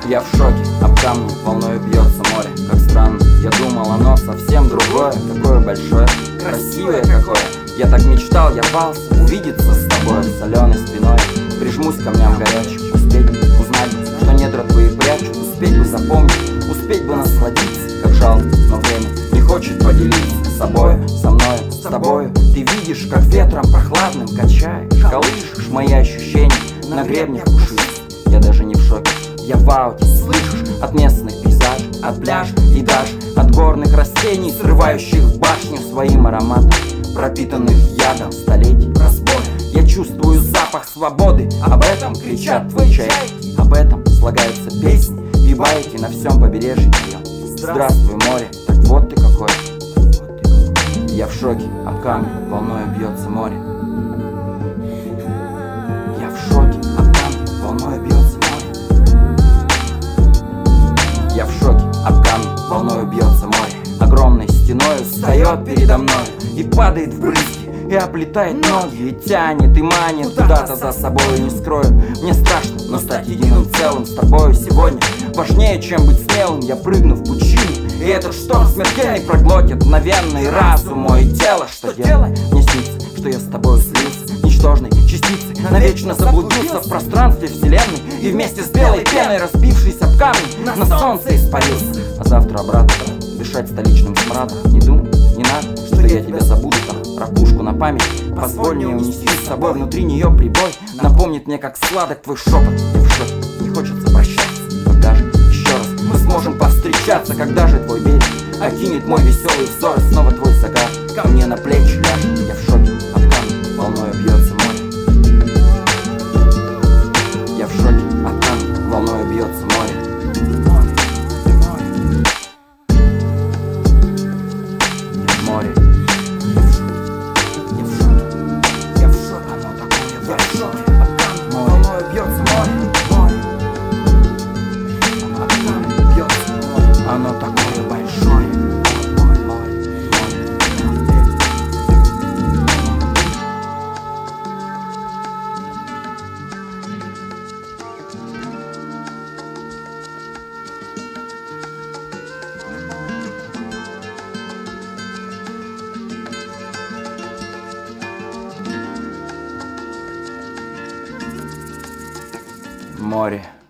Я в шоке, об камни волною бьется море. Как странно, я думал, оно совсем другое. Какое большое, красивое какое. Я так мечтал, я рвался увидеться с тобой соленой спиной. Прижмусь к камням горячих, успеть узнать, что недра твои прячут. Успеть бы запомнить, успеть бы насладиться. Как жалко, но время не хочет поделиться собой, со мной, с тобою. Ты видишь, как ветром прохладным качаешь, колышешь мои ощущения на гребнях пушистых. Я даже не в шоке, я в ауте, слышишь, от местных пейзажей, от пляжа и даже от горных растений, срывающих башню своим ароматом, пропитанных ядом столетий разбоя. Я чувствую запах свободы, об этом кричат твои чайки, об этом слагаются песни и байки на всем побережье ее. Здравствуй, море, так вот ты какой. Я в шоке, об камни волною бьется море. Я в шоке, об камни волною бьется море. Я в шоке, об камни волною бьется море. Огромной стеною встает передо мной и падает в брызги, и оплетает ноги, и тянет, и манит куда-то за собой. Не скрою, мне страшно, но стать единым целым с тобою сегодня важнее, чем быть смелым. Я прыгну в пучину, и этот шторм смертельный проглотит мгновенный разум мой и тело. Что делать? Мне снится, что я с тобой слился ничтожной частицей, навечно заблудился в пространстве вселенной, и вместе с белой пеной, разбившись об камни, на солнце испарился. А завтра обратно дышать столичным смрадом. Не думай, не надо, что я тебя забуду там, ракушку на память. Позволь мне унести с собой внутри нее прибой. Напомнит мне, как сладок твой шепот. Я в шоке, не хочется прощаться. Когда же еще раз мы сможем повстречаться? Когда же твой берег окинет мой веселый взор, и снова твой загар ко мне на плечи ляжет? Я в шоке, от камня волною бьется море. Я в шоке, от камня волною бьется море. Море. Я в шоке, я в шоке, оно такое, я в шоке, от камня волною бьется море. От камня бьется море, оно такое большое. Море, море, море.